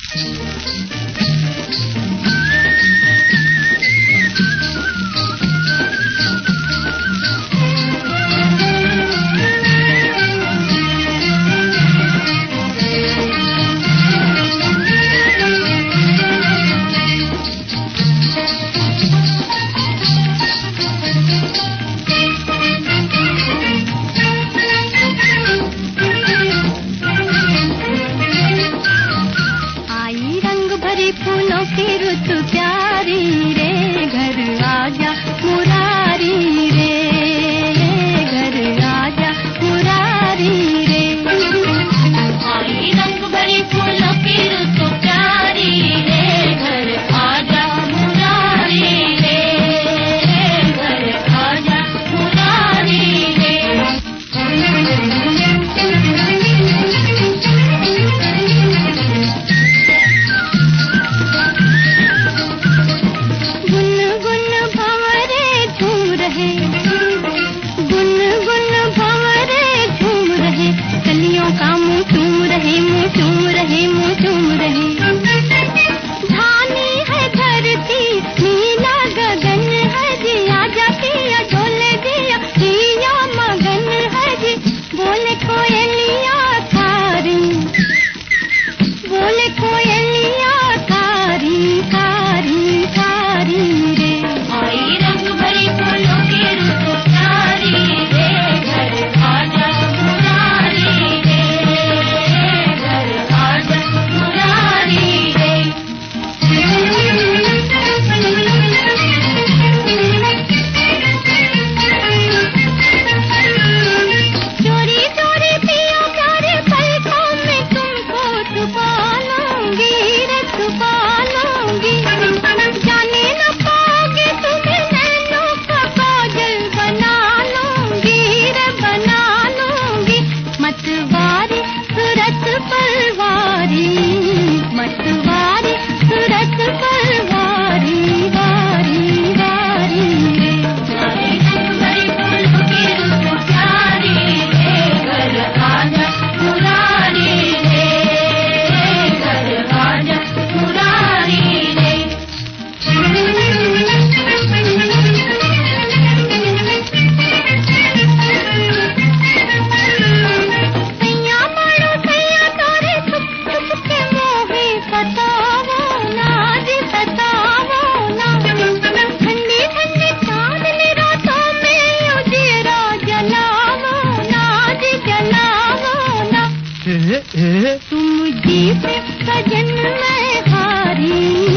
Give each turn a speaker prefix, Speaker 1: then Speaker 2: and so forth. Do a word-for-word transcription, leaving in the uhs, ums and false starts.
Speaker 1: फूलों की रुत प्यारी रे, घर आजा मुरारी रे, घर आजा मुरारी रे। आई रंग भरी फूलों की रुत प्यारी रे, घर आजा मुरारी रे, घर आजा मुरारी रे। का मुँह चूम रहे, मुँह चूम रहे, मुँह चूम रहे। धानी है धरती, नीला गगन है जी, आजा पिया डोले दिया, पिया मगन है जी। बोले कोयलिया कारी, बोले कोयलिया कारी कारी कारी रे। आई रंग भरी फूलों की रुत प्यारी रे, घर आजा मुरारी रे, घर आजा मुरारी रे। चोरी चोरी पियो प्यारे पलकों में तुमको छुपा लूंगी रे, छुपा लूंगी। जाने न पाओगे तुम्हें नैनों का काजल बना लूंगी रे, बना लूंगी। मतवारी सूरत पलवारी, मतवारी सूरत पलवारी, वारी वारी रे। आई रंग भरी फूलों की रुत प्यारी रे, घर आजा मुरारी रे, घर आजा मुरारी रे। सैया मारो सैया तोरे छुप छुप के मोहे सतावो ना जी, सतावो ना। ठंडी ठंडी चांदनी रातों में उजियारा जलावो ना जी, जलावो ना। तुम जी पे सजन मैं हारी।